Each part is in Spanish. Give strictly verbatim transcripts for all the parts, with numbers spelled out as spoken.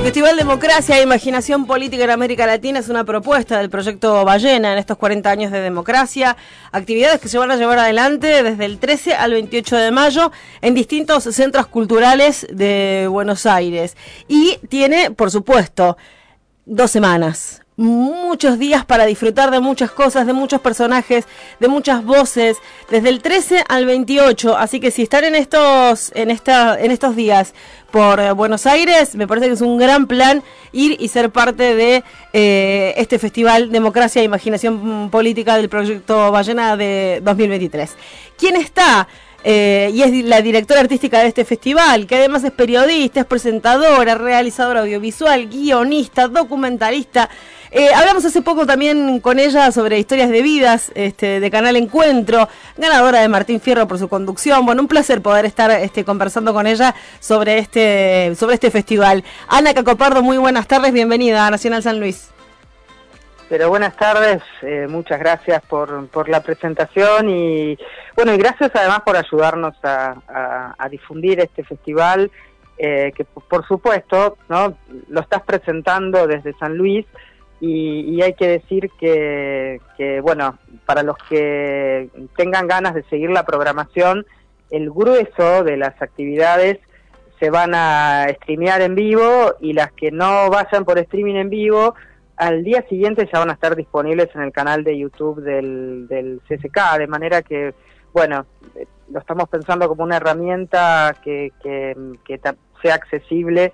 Festival Democracia e Imaginación Política en América Latina es una propuesta del proyecto Ballena en estos cuarenta años de democracia, actividades que se van a llevar adelante desde el trece al veintiocho de mayo en distintos centros culturales de Buenos Aires. Y tiene, por supuesto, dos semanas. Muchos días para disfrutar de muchas cosas, de muchos personajes, de muchas voces, desde el trece al veintiocho, así que si están en estos en esta en estos días por Buenos Aires, me parece que es un gran plan ir y ser parte de eh, este Festival Democracia e Imaginación Política del Proyecto Ballena de dos mil veintitrés. ¿Quién está? Eh, y es la directora artística de este festival, que además es periodista, es presentadora, realizadora audiovisual, guionista, documentalista. Eh, hablamos hace poco también con ella sobre historias de vidas, este, de Canal Encuentro, ganadora de Martín Fierro por su conducción. Bueno, un placer poder estar este, conversando con ella sobre este, sobre este festival. Ana Cacopardo, muy buenas tardes, bienvenida a Nacional San Luis. Pero buenas tardes, eh, muchas gracias por, por la presentación y bueno, y gracias además por ayudarnos a, a, a difundir este festival, eh, que por supuesto, ¿no?, lo estás presentando desde San Luis y, y hay que decir que, que, bueno, para los que tengan ganas de seguir la programación, el grueso de las actividades se van a streamear en vivo y las que no vayan por streaming en vivo, al día siguiente ya van a estar disponibles en el canal de YouTube del, del C C K, de manera que, bueno, lo estamos pensando como una herramienta que, que, que sea accesible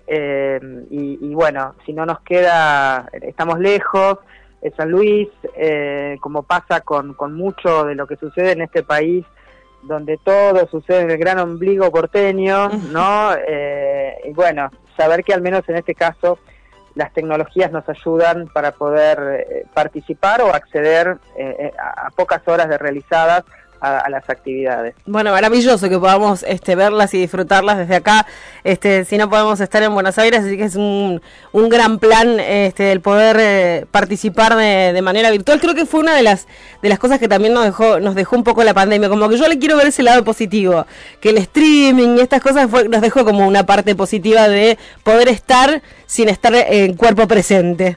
eh, y, y bueno, si no nos queda, estamos lejos, en San Luis, eh, como pasa con, con mucho de lo que sucede en este país, donde todo sucede en el gran ombligo porteño, ¿no? Eh, y bueno, saber que al menos en este caso las tecnologías nos ayudan para poder eh, participar o acceder eh, a, a pocas horas de realizadas a, a las actividades. Bueno, maravilloso que podamos este, verlas y disfrutarlas desde acá, este, si no podemos estar en Buenos Aires, así que es un, un gran plan este, el poder eh, participar de, de manera virtual. Creo que fue una de las de las cosas que también nos dejó nos dejó un poco la pandemia, como que yo le quiero ver ese lado positivo, que el streaming y estas cosas fue, nos dejó como una parte positiva de poder estar sin estar en cuerpo presente.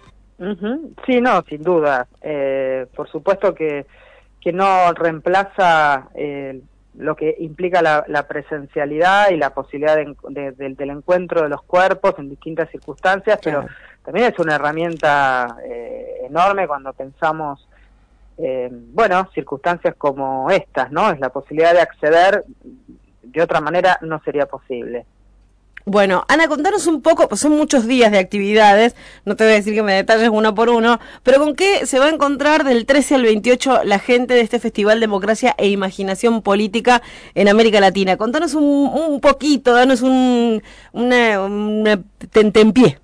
Uh-huh. Sí, no, sin duda. Eh, por supuesto que que no reemplaza eh, lo que implica la, la presencialidad y la posibilidad de, de, de, del encuentro de los cuerpos en distintas circunstancias, claro. Pero también es una herramienta eh, enorme cuando pensamos, eh, bueno, circunstancias como estas, ¿no? Es la posibilidad de acceder, de otra manera no sería posible. Bueno, Ana, contanos un poco, pues son muchos días de actividades, no te voy a decir que me detalles uno por uno, pero ¿con qué se va a encontrar del trece al veintiocho la gente de este Festival Democracia e Imaginación Política en América Latina? Contanos un, un poquito, danos un una, una tentempié.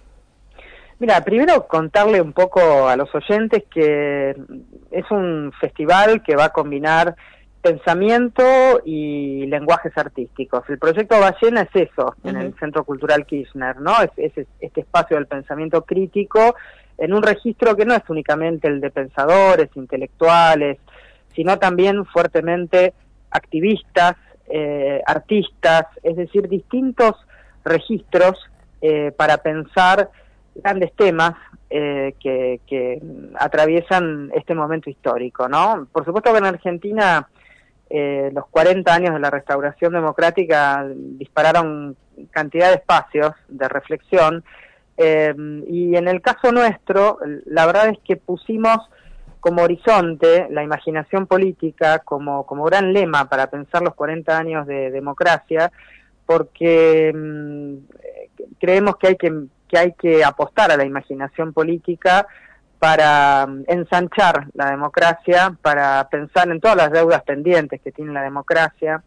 Mira, primero contarle un poco a los oyentes que es un festival que va a combinar pensamiento y lenguajes artísticos. El proyecto Ballena es eso, uh-huh. En el Centro Cultural Kirchner, ¿no? Es, es este espacio del pensamiento crítico en un registro que no es únicamente el de pensadores, intelectuales, sino también fuertemente activistas, eh, artistas, es decir, distintos registros eh, para pensar grandes temas eh, que, que atraviesan este momento histórico, ¿no? Por supuesto que en Argentina Eh, los cuarenta años de la restauración democrática dispararon cantidad de espacios de reflexión eh, y en el caso nuestro, la verdad es que pusimos como horizonte la imaginación política como, como gran lema para pensar los cuarenta años de democracia, porque mm, creemos que hay que, que hay que apostar a la imaginación política para ensanchar la democracia, para pensar en todas las deudas pendientes que tiene la democracia,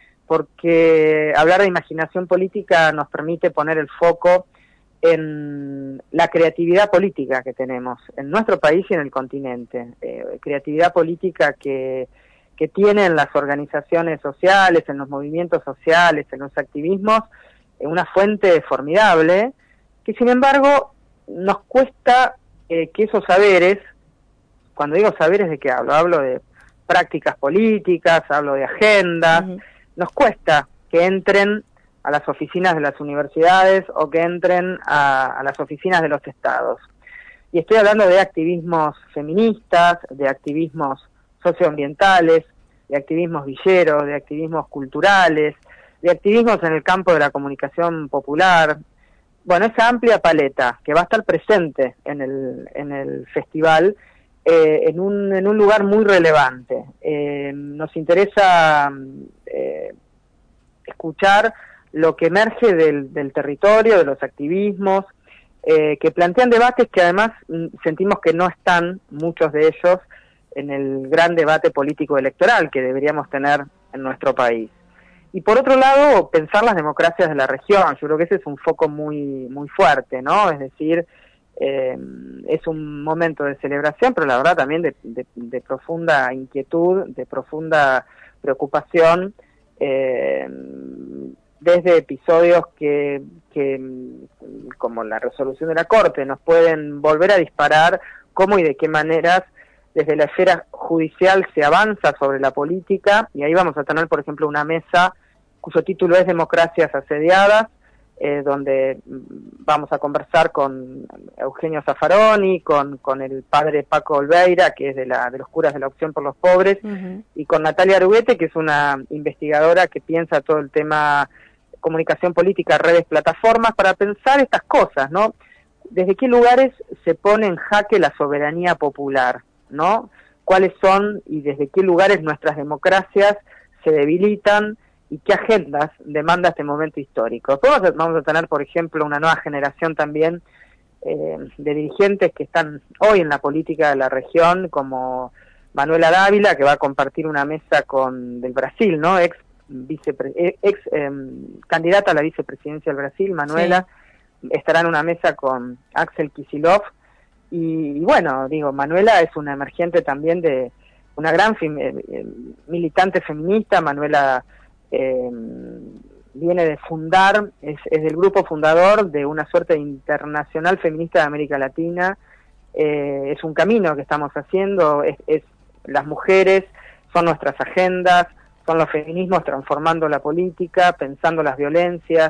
porque hablar de imaginación política nos permite poner el foco en la creatividad política que tenemos en nuestro país y en el continente, eh, creatividad política que, que tienen las organizaciones sociales, en los movimientos sociales, en los activismos, eh, una fuente formidable, que sin embargo nos cuesta Eh, que esos saberes, cuando digo saberes, ¿de qué hablo? Hablo de prácticas políticas, hablo de agendas, uh-huh. Nos cuesta que entren a las oficinas de las universidades o que entren a, a las oficinas de los estados. Y estoy hablando de activismos feministas, de activismos socioambientales, de activismos villeros, de activismos culturales, de activismos en el campo de la comunicación popular. Bueno, esa amplia paleta que va a estar presente en el, en el festival eh, en, un, en un lugar muy relevante. Eh, nos interesa eh, escuchar lo que emerge del, del territorio, de los activismos, eh, que plantean debates que además sentimos que no están, muchos de ellos, en el gran debate político electoral que deberíamos tener en nuestro país. Y por otro lado, pensar las democracias de la región. Yo creo que ese es un foco muy muy fuerte, ¿no? Es decir, eh, es un momento de celebración, pero la verdad también de, de, de profunda inquietud, de profunda preocupación, eh, desde episodios que, que, como la resolución de la Corte, nos pueden volver a disparar cómo y de qué maneras desde la esfera judicial se avanza sobre la política, y ahí vamos a tener, por ejemplo, una mesa cuyo título es Democracias Asediadas, eh, donde vamos a conversar con Eugenio Zaffaroni, con, con el padre Paco Olveira, que es de, la, de los curas de la Opción por los Pobres, uh-huh. y con Natalia Arguete, que es una investigadora que piensa todo el tema comunicación política, redes, plataformas, para pensar estas cosas, ¿no? ¿Desde qué lugares se pone en jaque la soberanía popular? ¿No? ¿Cuáles son y desde qué lugares nuestras democracias se debilitan y qué agendas demanda este momento histórico? Después vamos a, vamos a tener, por ejemplo, una nueva generación también eh, de dirigentes que están hoy en la política de la región, como Manuela Dávila, que va a compartir una mesa con del Brasil, ¿no? Ex, vicepre, ex eh, candidata a la vicepresidencia del Brasil, Manuela, sí. Estará en una mesa con Axel Kicillof. Y, y bueno, digo, Manuela es una emergente también de una gran fem, eh, militante feminista. Manuela eh, viene de fundar, es, es del grupo fundador de una suerte de internacional feminista de América Latina. Eh, es un camino que estamos haciendo, es, es las mujeres, son nuestras agendas, son los feminismos transformando la política, pensando las violencias,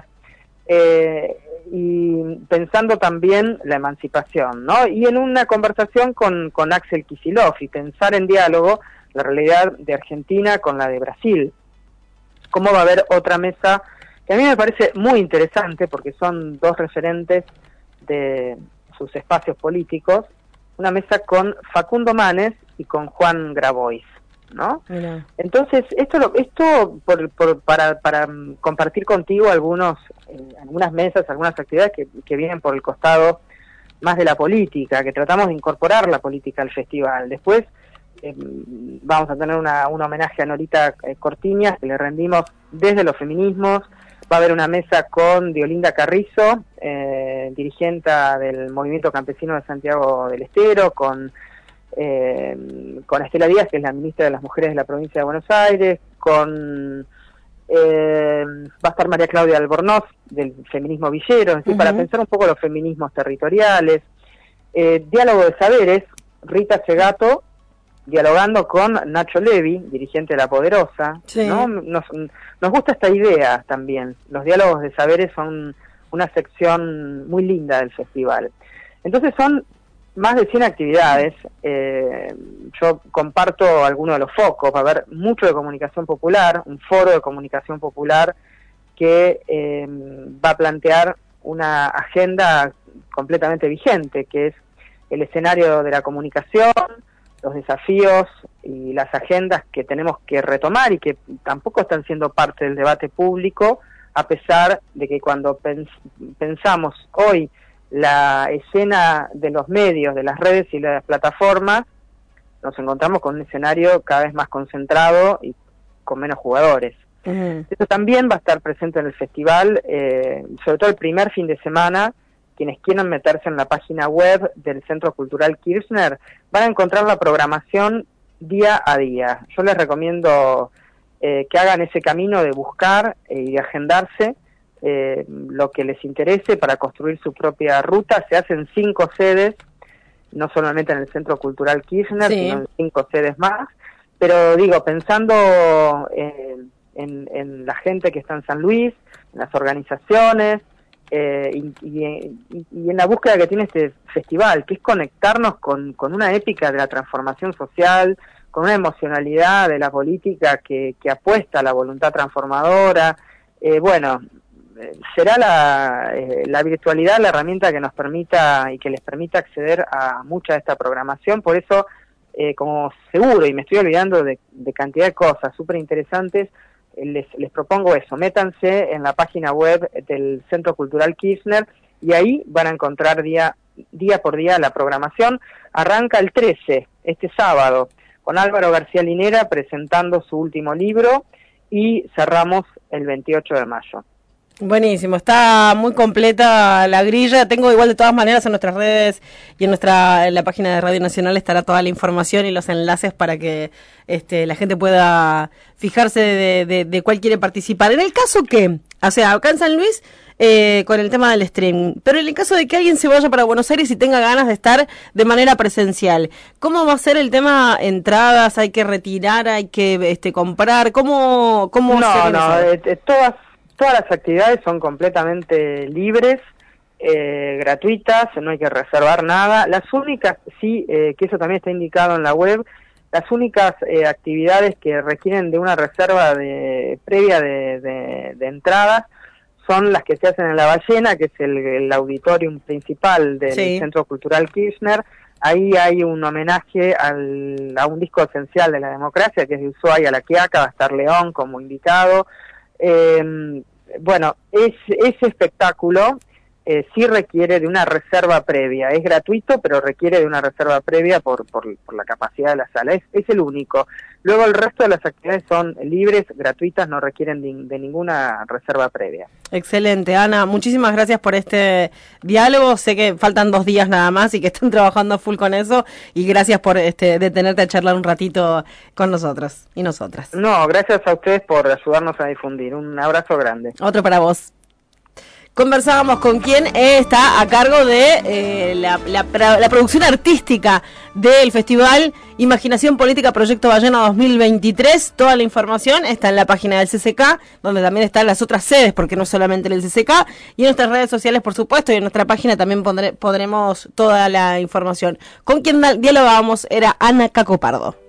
eh, y pensando también la emancipación, ¿no? Y en una conversación con, con Axel Kicillof, y pensar en diálogo la realidad de Argentina con la de Brasil. ¿Cómo va a haber otra mesa que a mí me parece muy interesante, porque son dos referentes de sus espacios políticos? Una mesa con Facundo Manes y con Juan Grabois, ¿no? Mira. Entonces, esto lo, esto por, por, para, para compartir contigo algunos eh, algunas mesas, algunas actividades que, que vienen por el costado más de la política, que tratamos de incorporar la política al festival. Después eh, vamos a tener una, un homenaje a Norita eh, Cortiñas, que le rendimos desde los feminismos. Va a haber una mesa con Diolinda Carrizo, eh, dirigente del Movimiento Campesino de Santiago del Estero, con Eh, con Estela Díaz, que es la ministra de las Mujeres de la provincia de Buenos Aires, con eh, va a estar María Claudia Albornoz del feminismo villero, es decir, uh-huh. para pensar un poco los feminismos territoriales, eh, diálogo de saberes, Rita Segato dialogando con Nacho Levi, dirigente de La Poderosa, sí. ¿no? Nos, nos gusta esta idea también, los diálogos de saberes son una sección muy linda del festival. Entonces son más de cien actividades, eh, yo comparto algunos de los focos. Va a haber mucho de comunicación popular, un foro de comunicación popular que eh, va a plantear una agenda completamente vigente, que es el escenario de la comunicación, los desafíos y las agendas que tenemos que retomar y que tampoco están siendo parte del debate público, a pesar de que cuando pens- pensamos hoy la escena de los medios, de las redes y las plataformas, nos encontramos con un escenario cada vez más concentrado y con menos jugadores. Uh-huh. Eso también va a estar presente en el festival, eh, sobre todo el primer fin de semana. Quienes quieran meterse en la página web del Centro Cultural Kirchner van a encontrar la programación día a día. Yo les recomiendo eh, que hagan ese camino de buscar eh, y de agendarse Eh, lo que les interese para construir su propia ruta. Se hacen cinco sedes, no solamente en el Centro Cultural Kirchner, sí. sino en cinco sedes más, pero digo, pensando eh, en, en la gente que está en San Luis, en las organizaciones, eh, y, y, y en la búsqueda que tiene este festival, que es conectarnos con, con una épica de la transformación social, con una emocionalidad de la política que, que apuesta a la voluntad transformadora. Eh, bueno, será la, eh, la virtualidad la herramienta que nos permita y que les permita acceder a mucha de esta programación. Por eso, eh, como seguro, y me estoy olvidando de, de cantidad de cosas súper interesantes, eh, les, les propongo eso: métanse en la página web del Centro Cultural Kirchner y ahí van a encontrar día, día por día la programación. Arranca el trece, este sábado, con Álvaro García Linera presentando su último libro, y cerramos el veintiocho de mayo. Buenísimo, está muy completa la grilla. Tengo igual de todas maneras en nuestras redes y en nuestra en la página de Radio Nacional estará toda la información y los enlaces para que este, la gente pueda fijarse de, de, de cuál quiere participar. En el caso que, o sea, acá en San Luis, eh, con el tema del streaming, pero en el caso de que alguien se vaya para Buenos Aires y tenga ganas de estar de manera presencial, ¿cómo va a ser el tema entradas? ¿Hay que retirar? ¿Hay que este, comprar? ¿Cómo, cómo No, no, eh, eh, todas Todas las actividades son completamente libres, eh, gratuitas, no hay que reservar nada. Las únicas, sí, eh, que eso también está indicado en la web, las únicas eh, actividades que requieren de una reserva de, previa de, de, de entradas son las que se hacen en La Ballena, que es el, el auditorium principal del sí. Centro Cultural Kirchner. Ahí hay un homenaje al, a un disco esencial de la democracia, que es de Ushuaia a La Quiaca, va a estar León como invitado. Eh, bueno, es, ese espectáculo eh, sí requiere de una reserva previa. Es gratuito, pero requiere de una reserva previa por, por, por la capacidad de la sala. Es, es el único. Luego el resto de las actividades son libres, gratuitas, no requieren de, de ninguna reserva previa. Excelente, Ana. Muchísimas gracias por este diálogo. Sé que faltan dos días nada más y que están trabajando full con eso. Y gracias por este, detenerte a charlar un ratito con nosotros y nosotras. No, gracias a ustedes por ayudarnos a difundir. Un abrazo grande. Otro para vos. Conversábamos con quien está a cargo de eh, la, la, la producción artística del Festival Imaginación Política Proyecto Ballena dos mil veintitrés. Toda la información está en la página del C C K, donde también están las otras sedes, porque no solamente en el C C K, y en nuestras redes sociales, por supuesto, y en nuestra página también pondré, pondremos toda la información. Con quien dialogábamos era Ana Cacopardo.